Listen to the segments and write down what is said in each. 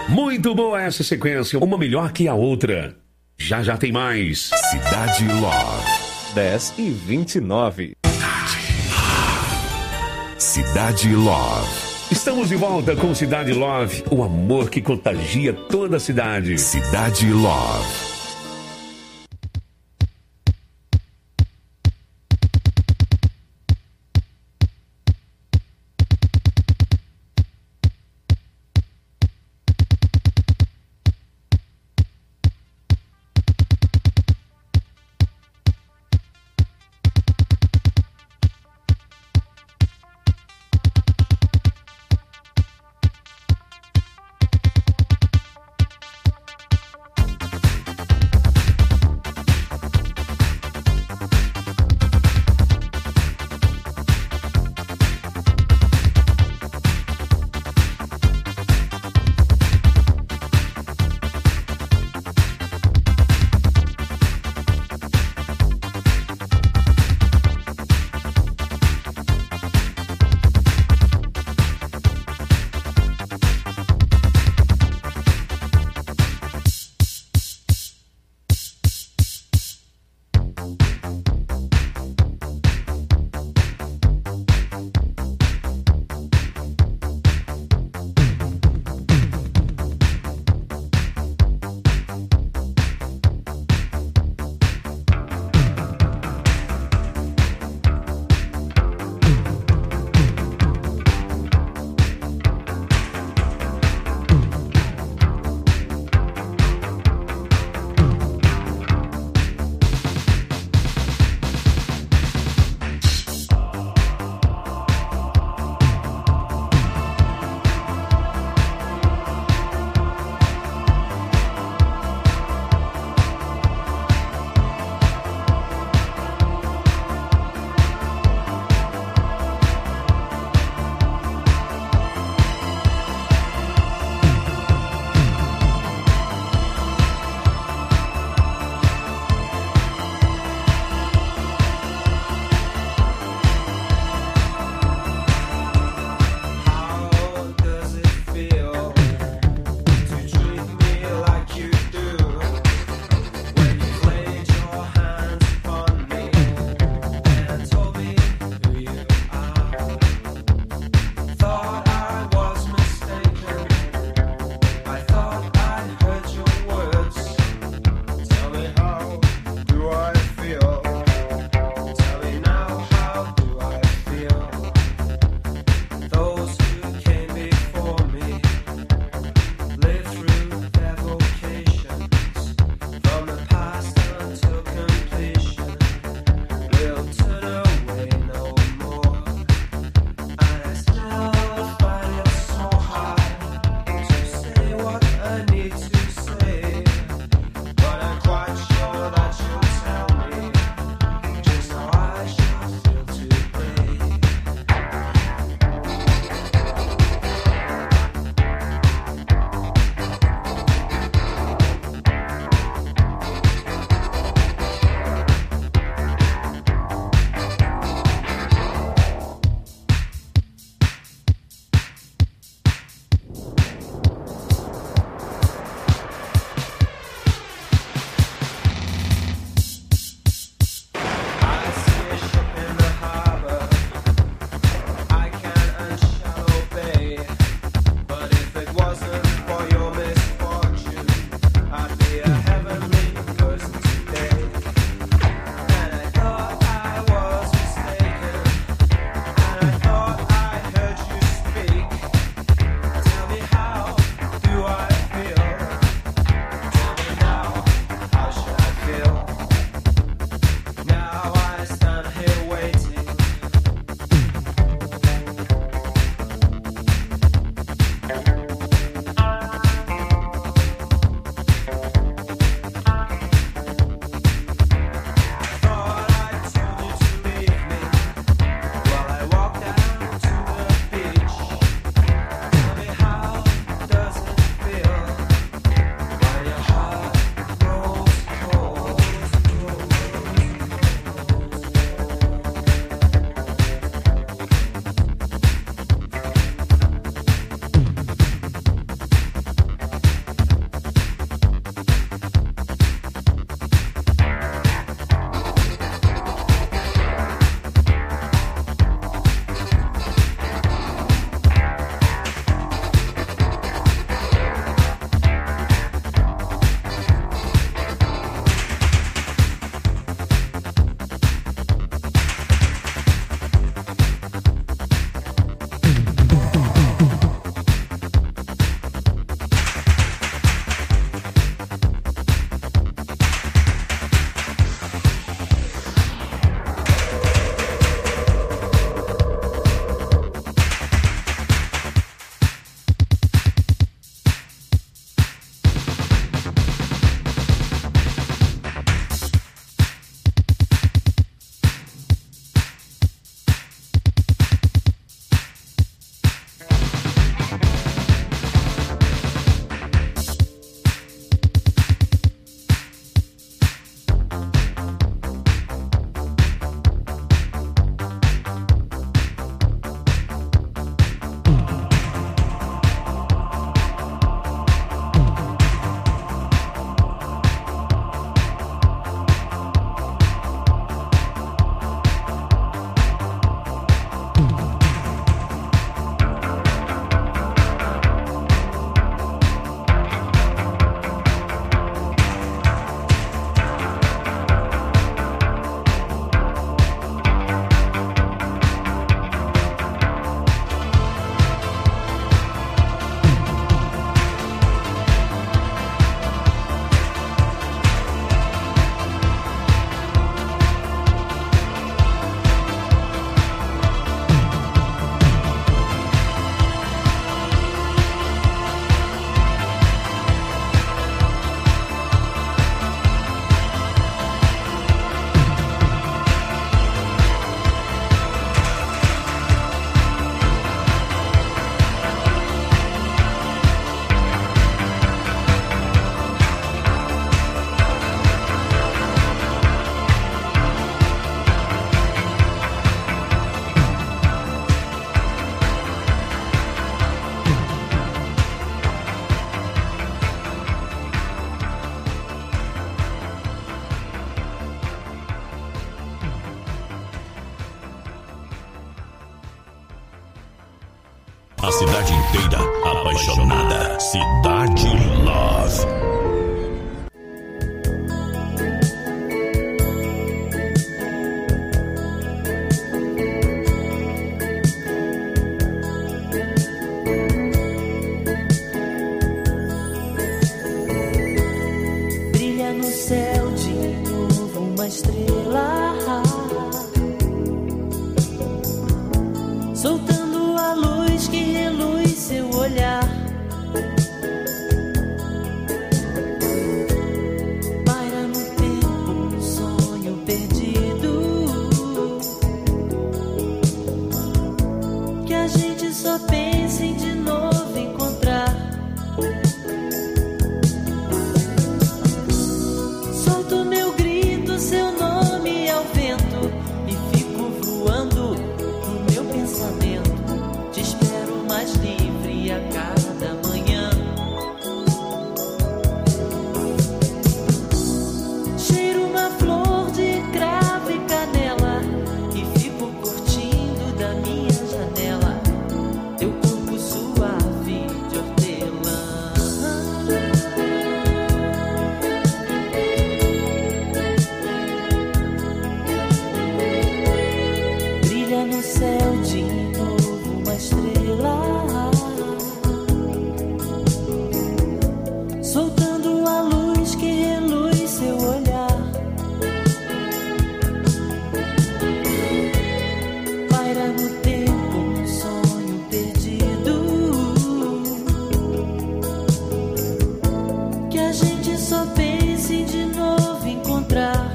Muito boa essa sequência, uma melhor que a outra. Já já tem mais. Cidade Love. 10h29. Cidade Love. Estamos de volta com Cidade Love, o amor que contagia toda a cidade. Cidade Love. A cidade inteira apaixonada. Cidade Love. Brilha no céu de novo uma estrela, soltando a luz que reluz seu olhar. Paira no tempo um sonho perdido, que a gente só pensa em de novo encontrar. Solto meu grito, seu nome ao vento, e fico voando no meu pensamento. Te espero mais livre a cada manhã. Cheiro uma flor de cravo e canela, e fico curtindo da minha janela teu corpo suave de hortelã. Brilha no céu de novo uma estrela, soltando a luz que reluz seu olhar. Paira no tempo um sonho perdido, que a gente só pensa em de novo encontrar.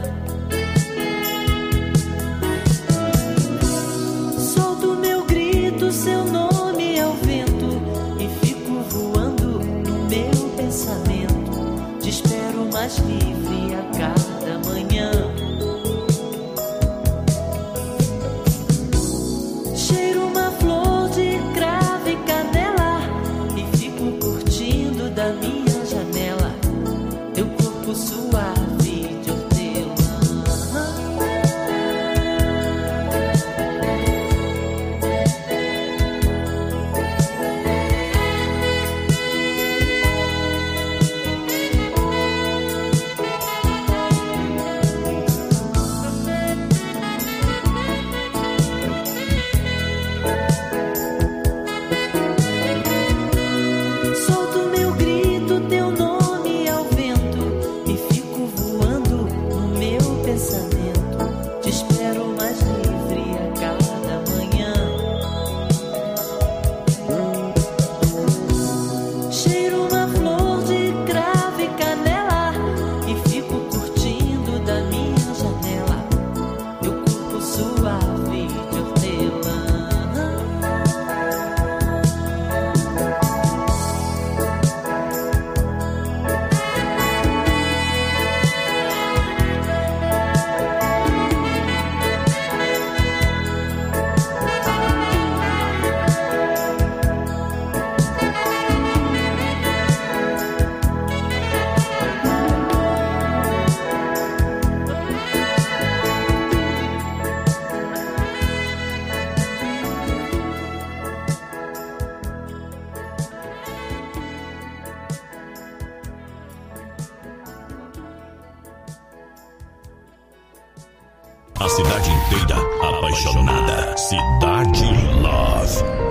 Solto meu grito, seu nome ao vento, e fico voando no meu pensamento. Te espero mais livre a cada manhã. Cheiro uma flor de cravo e canela, e fico curtindo da minha janela teu corpo suave de hortelã. Solto meu grito, teu nome ao vento, e fico voando no meu pensamento. Te espero mais livre a cada manhã. Cheiro uma flor de cravo e canela, e fico curtindo da minha janela teu corpo suave de hortelã. A cidade inteira apaixonada. Cidade Love.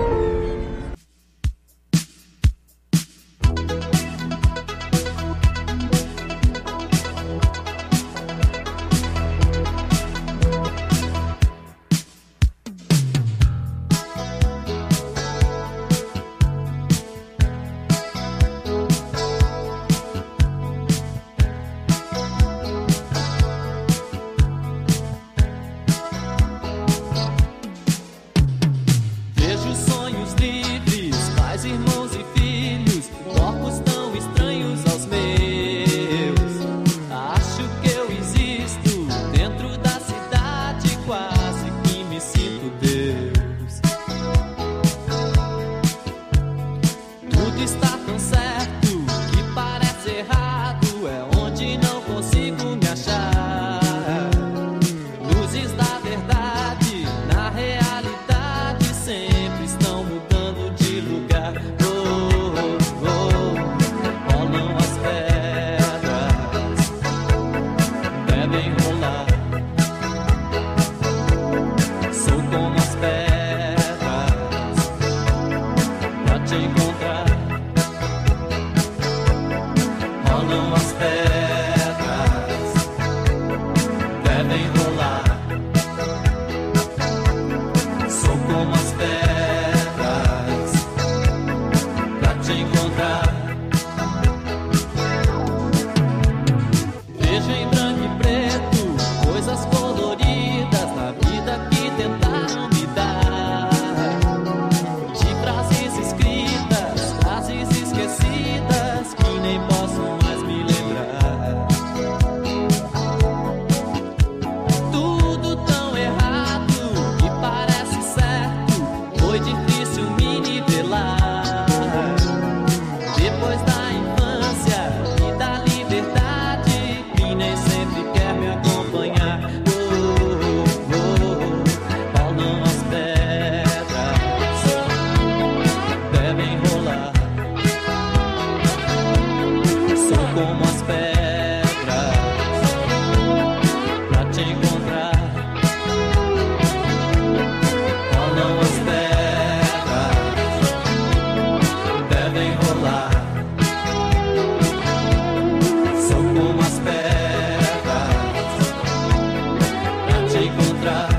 Vejo o som rolam as pedras, devem rolar. Sou como as pedras pra te encontrar. Vejo em branco e preto coisas coloridas na vida que tentaram me dar. De frases escritas, frases esquecidas que nem posso mais me lembrar. Tudo tão errado que parece certo, foi difícil me nivelar. Depois da infância e da liberdade, que nem sempre quer me acompanhar. Rolam as pedras, devem rolar. Sou como as pedras pra te encontrar. Rolam as pedras, devem rolar. Sou como as pedras pra te encontrar.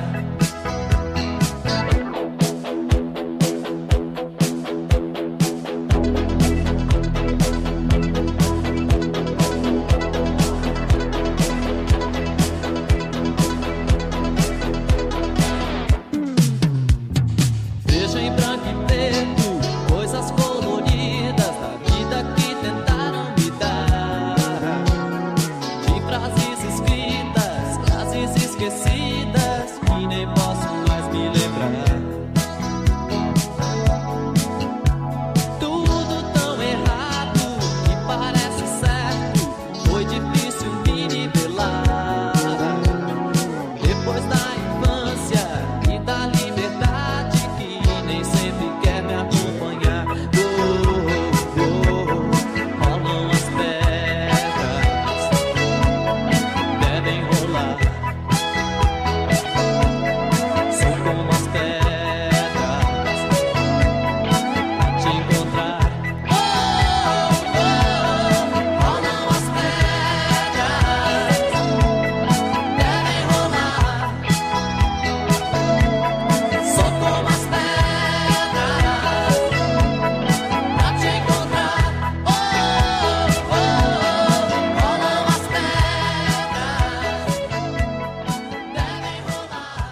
Vejo em branco e preto coisas coloridas da vida que tentaram me dar. De frases escritas, frases esquecidas que nem posso mais me lembrar. Tudo tão errado que parece certo, foi difícil me nivelar. Depois da infância e da liberdade, que nem sempre quer me acompanhar. Rolam as pedras, devem rolar. Sou como as pedras pra te encontrar. Rolam as pedras, devem rolar. Sou como as pedras pra te encontrar. Rolam as pedras, devem rolar.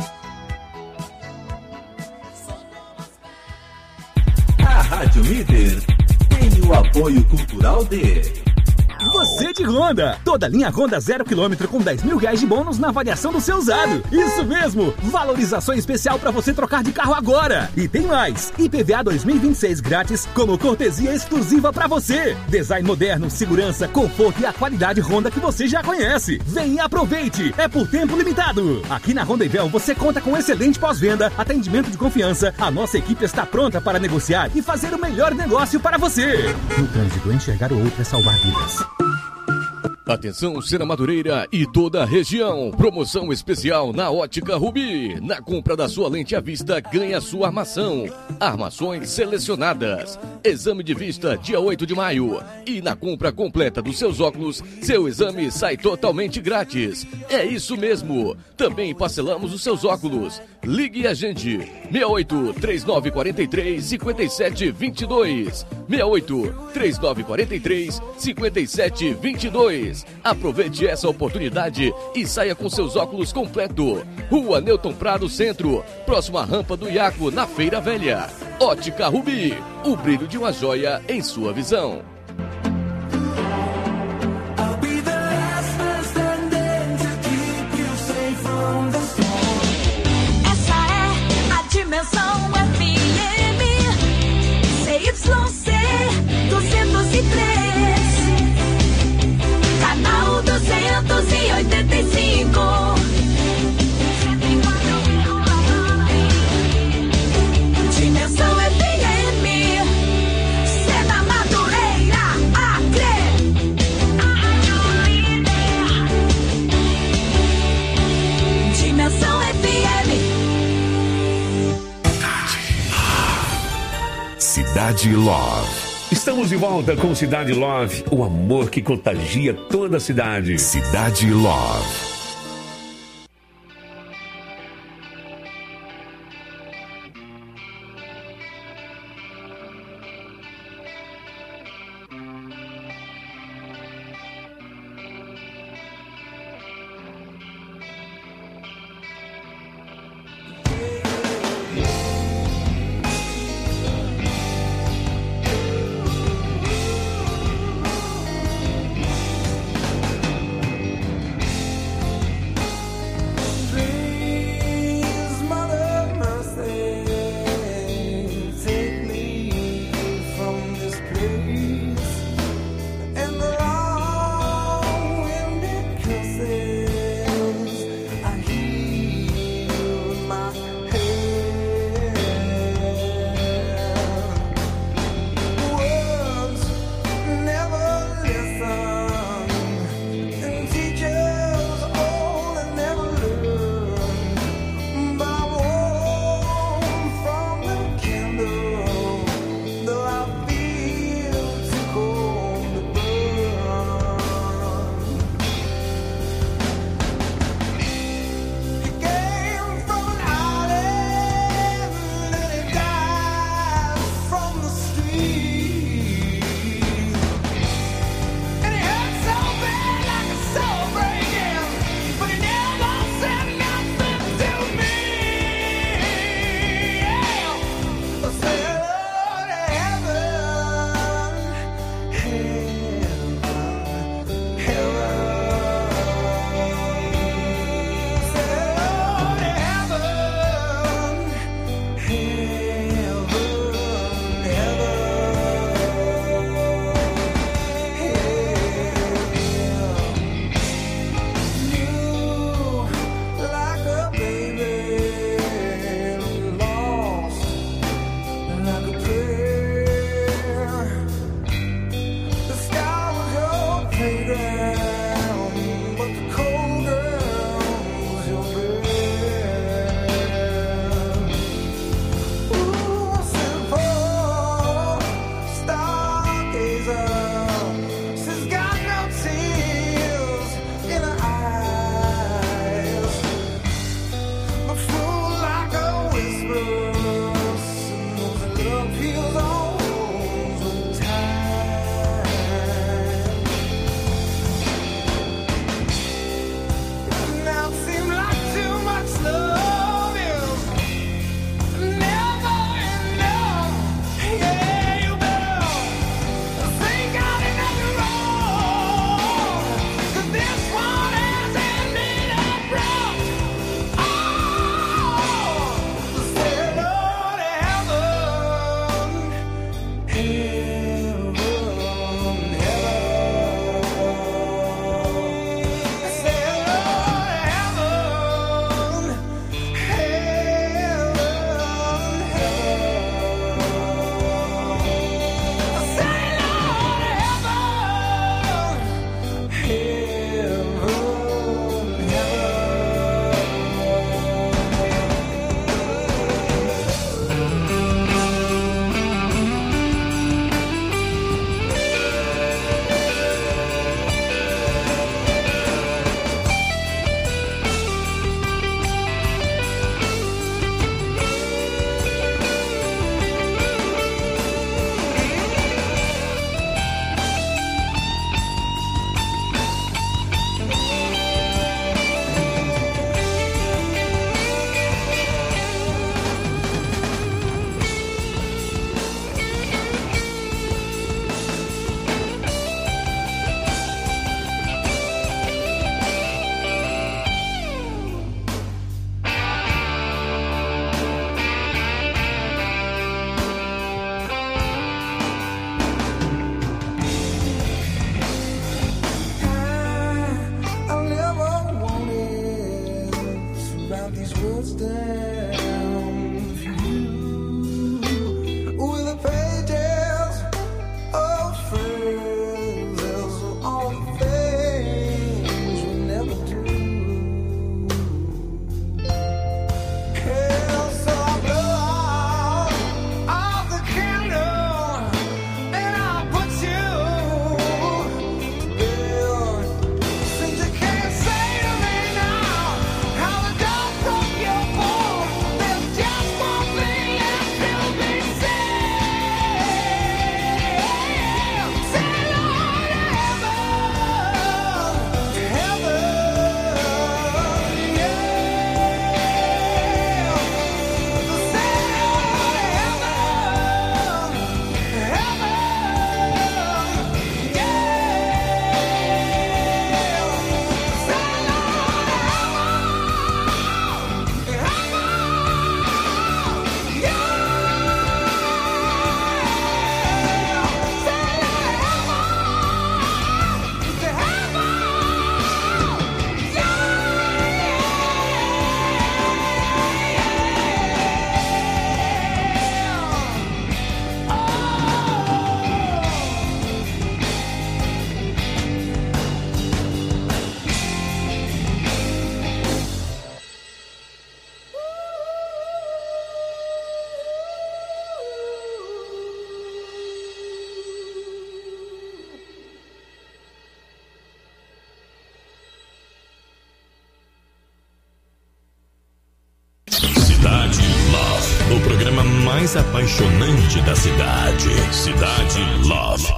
Sou como as pedras. A Rádio Líder tem o apoio cultural de... Você de Honda! Toda linha Honda 0 km com 10 mil reais de bônus na avaliação do seu usado. Isso mesmo! Valorização especial para você trocar de carro agora. E tem mais! IPVA 2026 grátis como cortesia exclusiva para você. Design moderno, segurança, conforto e a qualidade Honda que você já conhece. Vem e aproveite! É por tempo limitado. Aqui na Honda Ivel você conta com excelente pós-venda, atendimento de confiança. A nossa equipe está pronta para negociar e fazer o melhor negócio para você. No trânsito, enxergar o outro é salvar vidas. Atenção, Sena Madureira e toda a região. Promoção especial na Ótica Rubi. Na compra da sua lente à vista, ganha sua armação. Armações selecionadas. Exame de vista dia 8 de maio. E na compra completa dos seus óculos, seu exame sai totalmente grátis. É isso mesmo. Também parcelamos os seus óculos. Ligue a gente. 68 3943 5722. 68 3943 5722. Aproveite essa oportunidade e saia com seus óculos completo. Rua Newton Prado Centro, próximo à rampa do Iaco, na Feira Velha. Ótica Rubi, o brilho de uma joia em sua visão. Essa é a Dimensão FM CYC 203, canal 285. Dimensão FM, Sena Madureira, Acre. Dimensão FM. Cidade Love. Estamos de volta com Cidade Love, o amor que contagia toda a cidade. Cidade Love. And mais apaixonante da cidade. Cidade Love.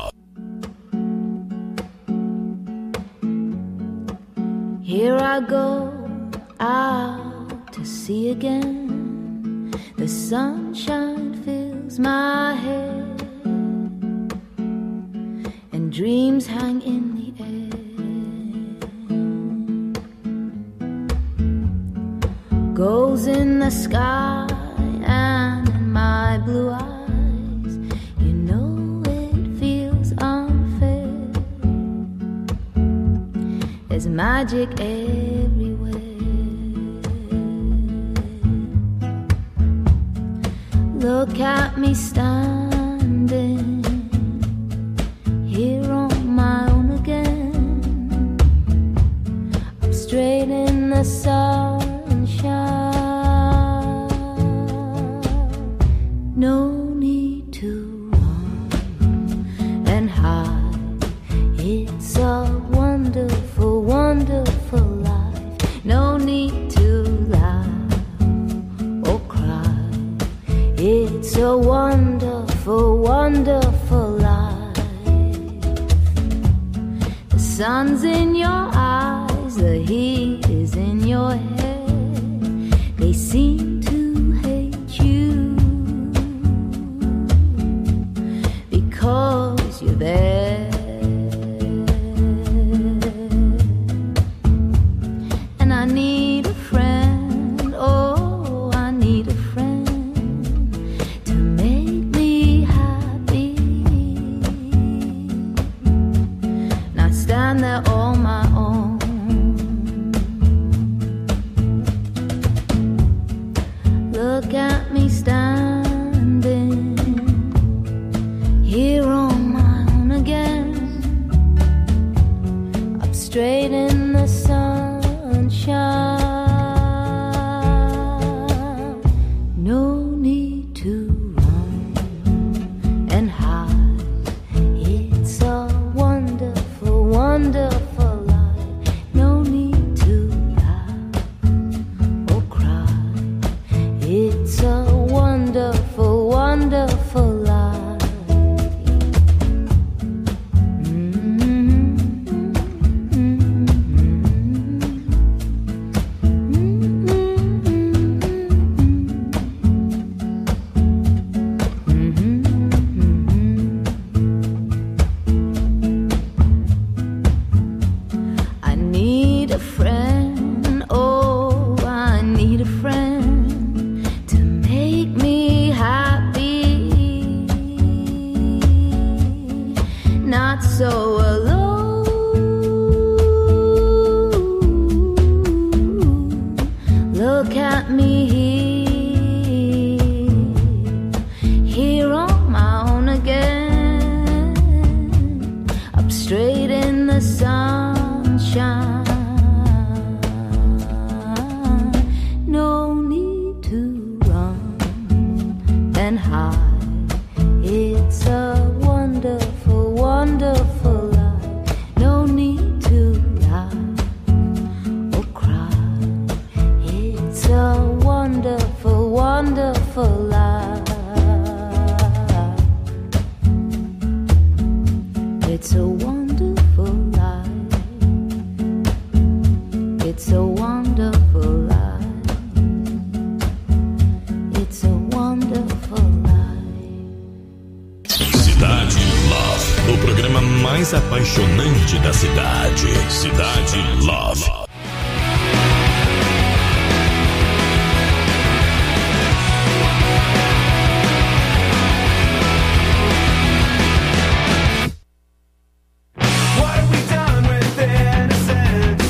Here I go out to sea again. The sunshine fills my head, and dreams hang in the air. Goals in the sky and in my blue eyes, you know it feels unfair. There's magic everywhere. Look at me standing here on my own again. I'm straight in the sunshine. No need to run and hide. It's a wonderful, wonderful life. No need to laugh or cry. It's a wonderful, wonderful life. The sun's in your eyes, the heat is in your head. They seem to hate you because you're there. And I need a friend, oh, I need a friend to make me happy. Not stand there on my own. Look at me standing here on my own again. Up straight in the sunshine. No need to run and hide. It's a wonderful, wonderful life. No need to laugh or cry. It's a wonderful, wonderful life. I need a friend, oh, I need a friend to make me happy. Not so alone. Look at me here on my own again. Up straight in the sunshine. No need to run and hide. It's a wonderful, wonderful life. No need to laugh or cry. It's a wonderful, wonderful life. It's a wonderful life. It's a wonderful life. It's a wonderful life. Cidade Love, o programa mais apaixonante da cidade. Cidade Love. What have we done with innocence?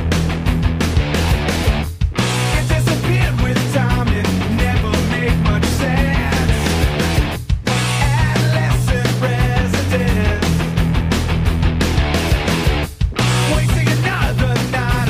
It disappeared with time, it never made much sense. Adolescent resident, wasting another night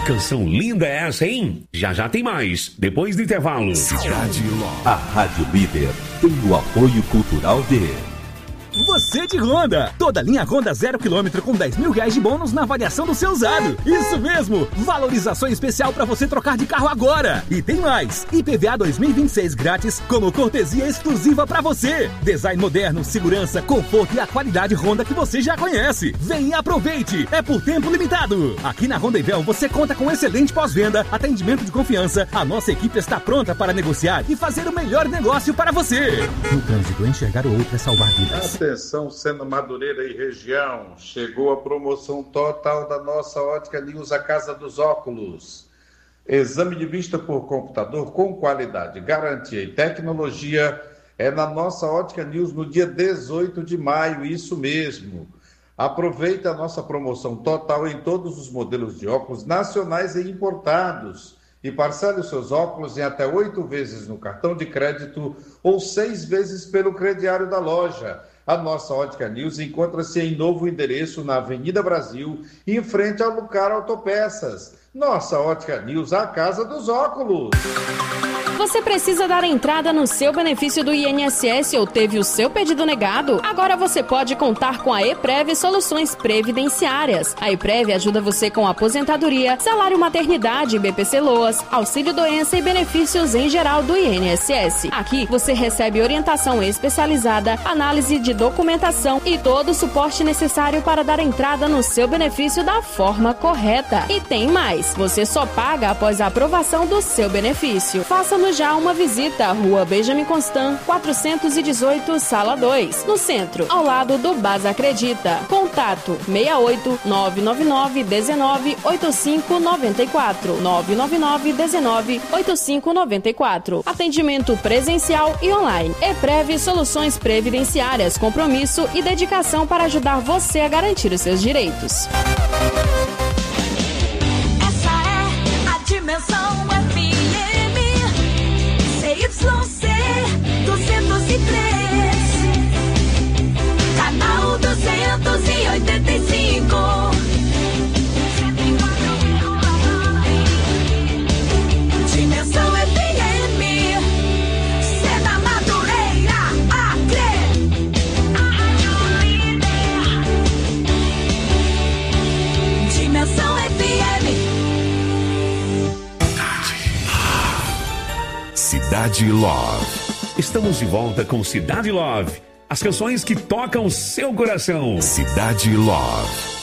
canção linda é essa, hein? Já já tem mais, depois do intervalo. Cidade Love. A Rádio Líder tem o apoio cultural de... Você de Honda. Toda linha Honda 0 km com 10 mil reais de bônus na avaliação do seu usado. Isso mesmo. Valorização especial para você trocar de carro agora. E tem mais. IPVA 2026 grátis como cortesia exclusiva para você. Design moderno, segurança, conforto e a qualidade Honda que você já conhece. Vem e aproveite. É por tempo limitado. Aqui na Honda Ivel você conta com excelente pós-venda, atendimento de confiança. A nossa equipe está pronta para negociar e fazer o melhor negócio para você. No trânsito, enxergar o outro é salvar vidas. Atenção, Sena Madureira e região, chegou a promoção total da nossa Ótica News, a Casa dos Óculos. Exame de vista por computador com qualidade, garantia e tecnologia é na nossa Ótica News no dia 18 de maio, isso mesmo. Aproveita a nossa promoção total em todos os modelos de óculos nacionais e importados. E parcele os seus óculos em até 8 vezes no cartão de crédito ou 6 vezes pelo crediário da loja. A nossa Ótica News encontra-se em novo endereço na Avenida Brasil, em frente ao Lucar Autopeças. Nossa Ótica News, a casa dos óculos. Você precisa dar entrada no seu benefício do INSS ou teve o seu pedido negado? Agora você pode contar com a EPREV Soluções Previdenciárias. A EPREV ajuda você com aposentadoria, salário maternidade, BPC-LOAS, auxílio-doença e benefícios em geral do INSS. Aqui você recebe orientação especializada, análise de documentação e todo o suporte necessário para dar entrada no seu benefício da forma correta. E tem mais, você só paga após a aprovação do seu benefício. Faça-nos já uma visita à Rua Benjamin Constant, 418, Sala 2, no centro, ao lado do Baza Acredita. Contato 68 999 19 85 94 999 19 85 94. Atendimento presencial e online. EPREV Soluções Previdenciárias, compromisso e dedicação para ajudar você a garantir os seus direitos. Essa é a Dimensão FM CYC 203, canal 285. Dimensão FM, Sena Madureira, Acre. Dimensão FM. Cidade Love. Estamos de volta com Cidade Love. As canções que tocam seu coração. Cidade Love.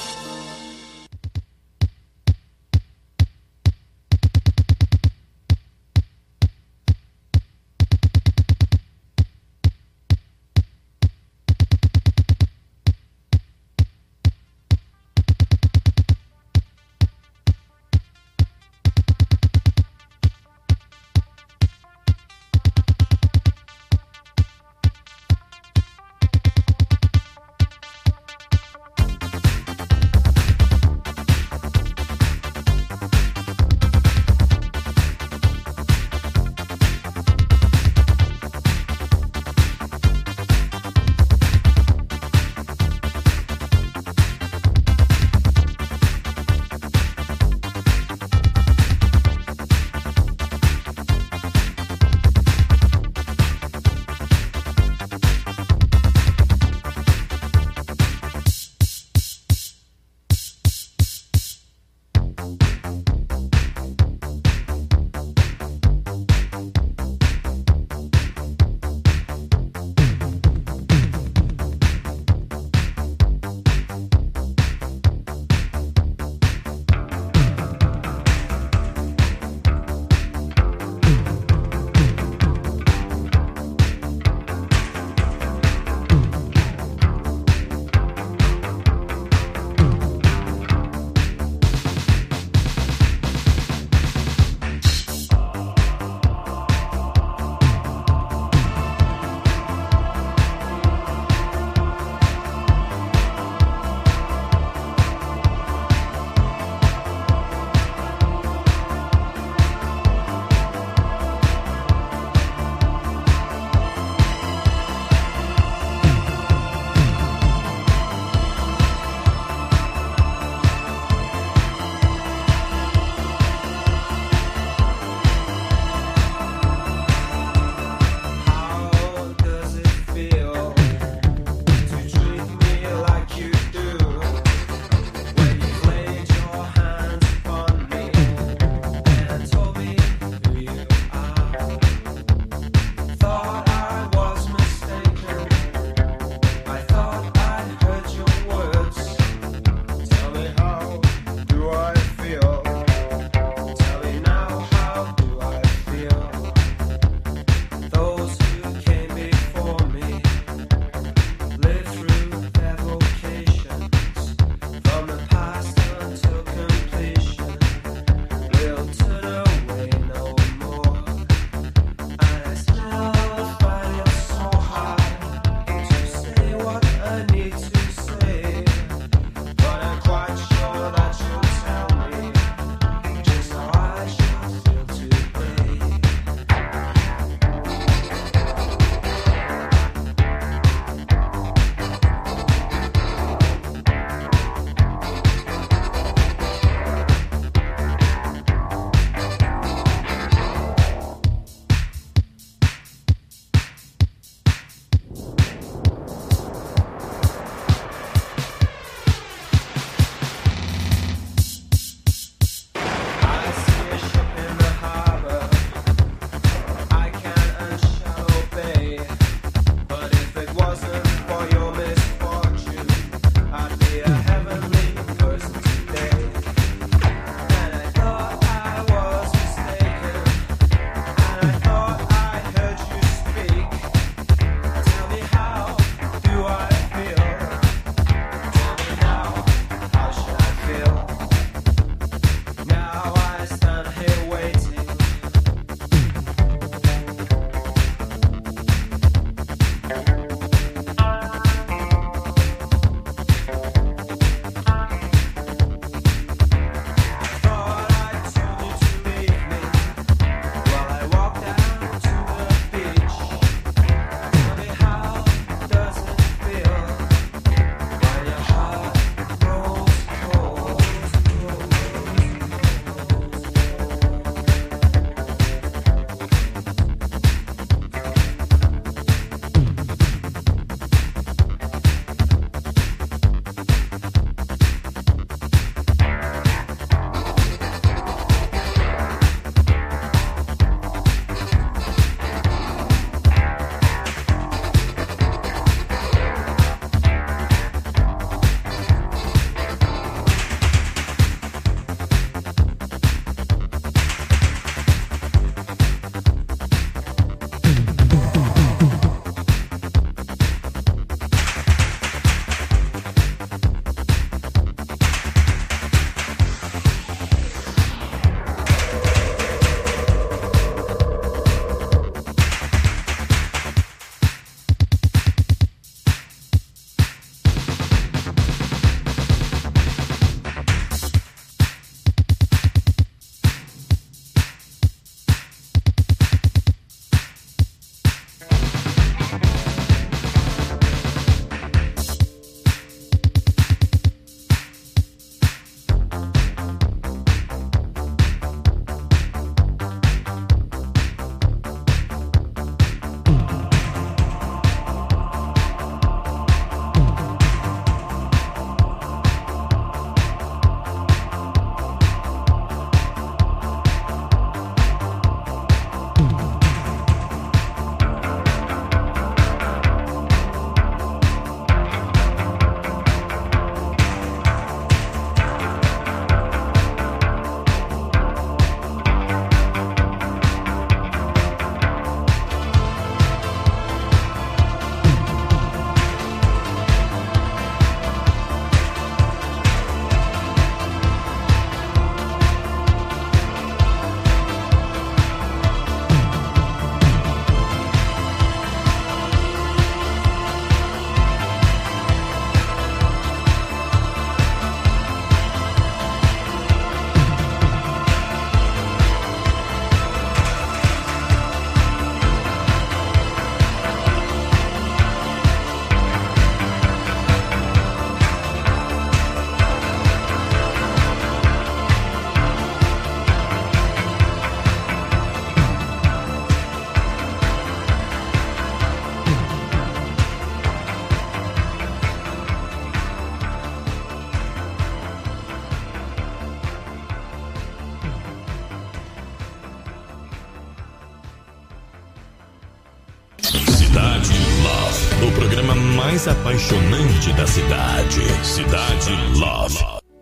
Love, o programa mais apaixonante da cidade. Cidade Love.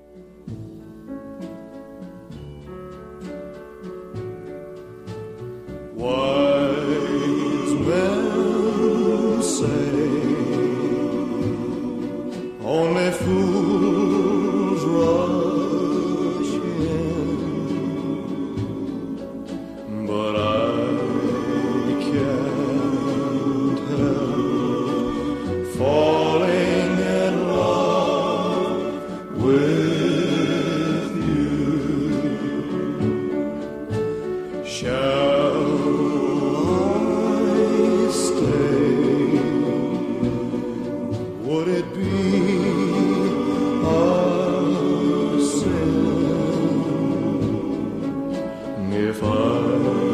Wise men say only fools rush in, but I can't help falling in love with you. Shall I stay? Would it be a sin if I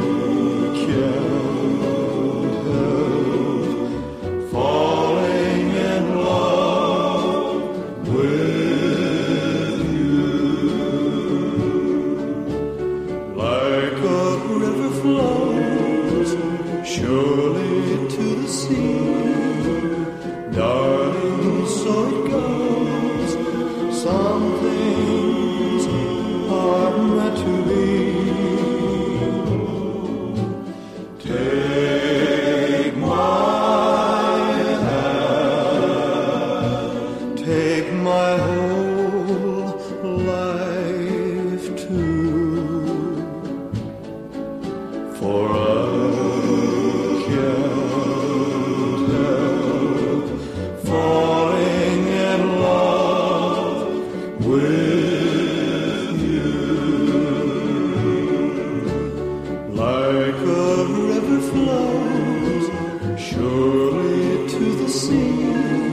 can't help falling in love with you? Like a river flows surely to the sea, darling, so it goes. Some things are meant to be. Take my hand, take my whole life too, for I can't help falling in love with you. Like a river flows surely to the sea,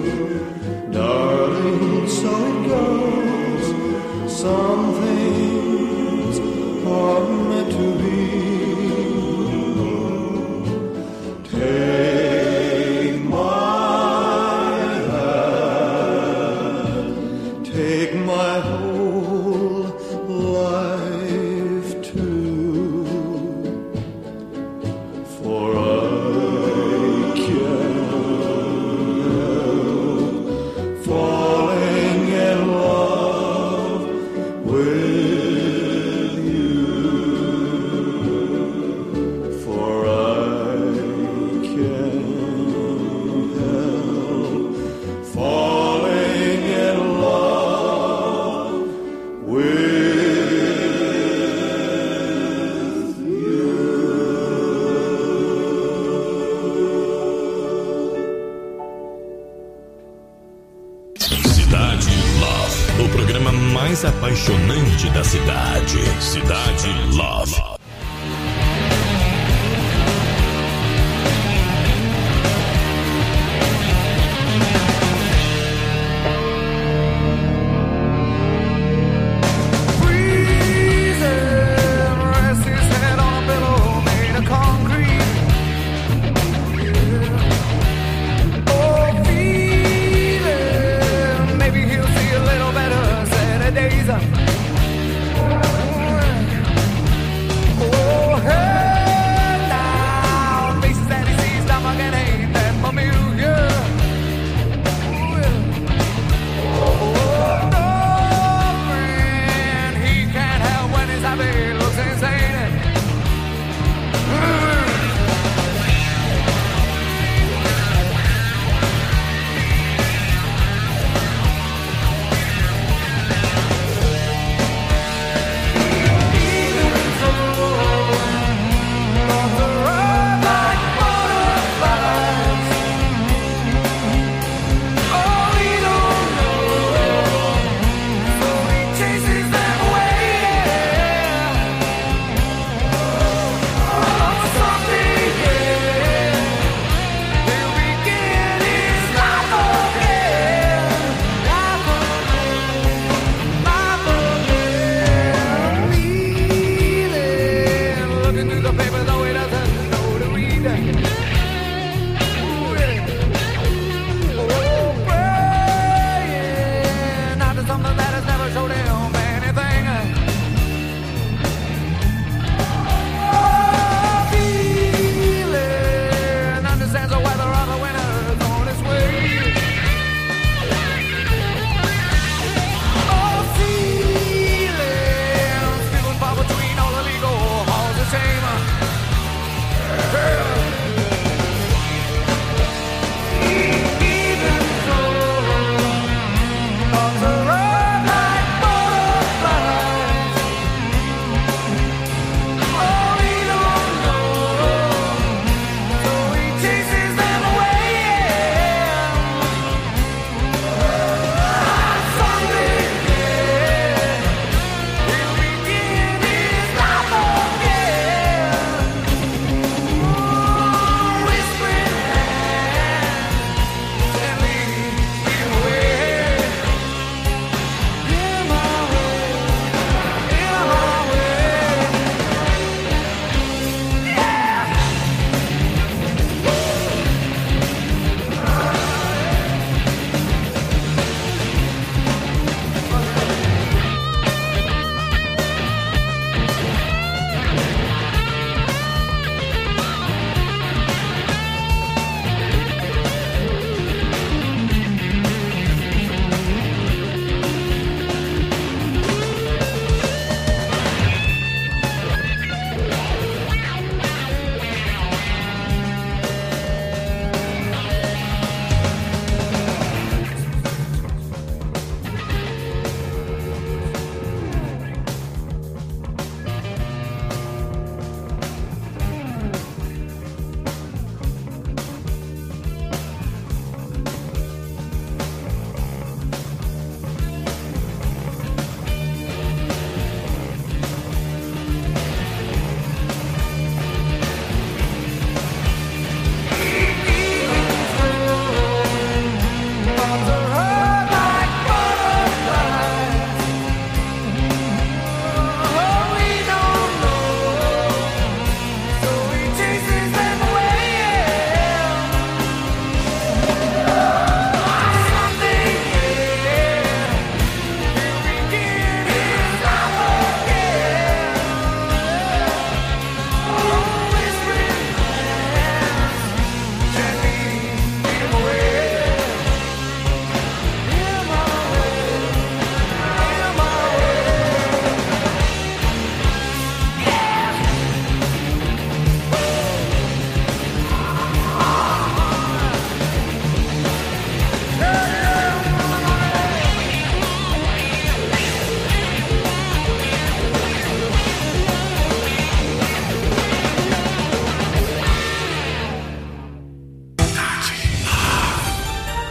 darling, so it goes. Some things are meant to be. Take my hand, take my whole life too, for I can't help falling in love with you, for I can't help falling in love with Cidade Love, o programa mais apaixonante da cidade. Cidade Love.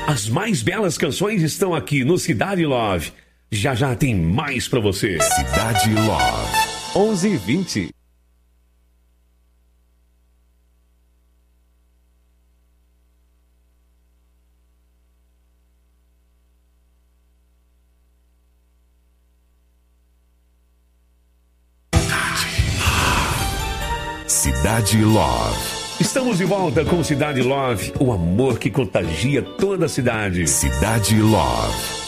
As mais belas canções estão aqui no Cidade Love. Já já tem mais pra você. Cidade Love. 11h20. Cidade Love. Estamos de volta com Cidade Love, o amor que contagia toda a cidade. Cidade Love.